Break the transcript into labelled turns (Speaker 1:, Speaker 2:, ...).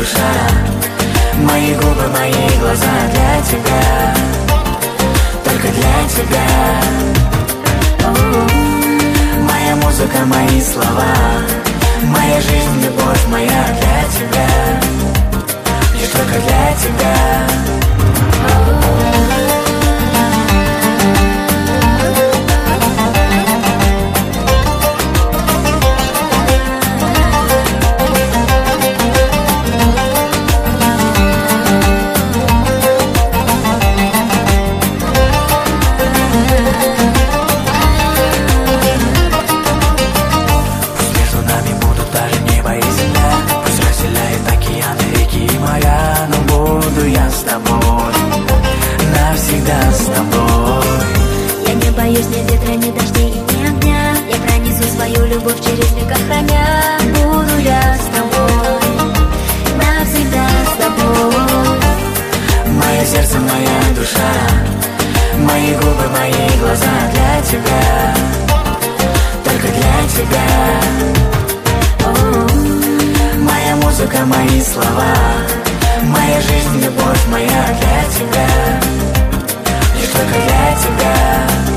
Speaker 1: душа, мои губы, мои глаза для тебя, только для тебя. Моя музыка, мои слова, моя жизнь, любовь моя для тебя, лишь только для тебя. Навсегда с тобой.
Speaker 2: Я не боюсь ни ветра, ни дождей и ни огня. Я пронесу свою любовь через века храня. Буду я с тобой, навсегда с тобой.
Speaker 1: Мое сердце, моя душа, мои губы, мои глаза для тебя, только для тебя. Моя музыка, мои слова, моя жизнь, любовь моя для тебя, лишь только для тебя.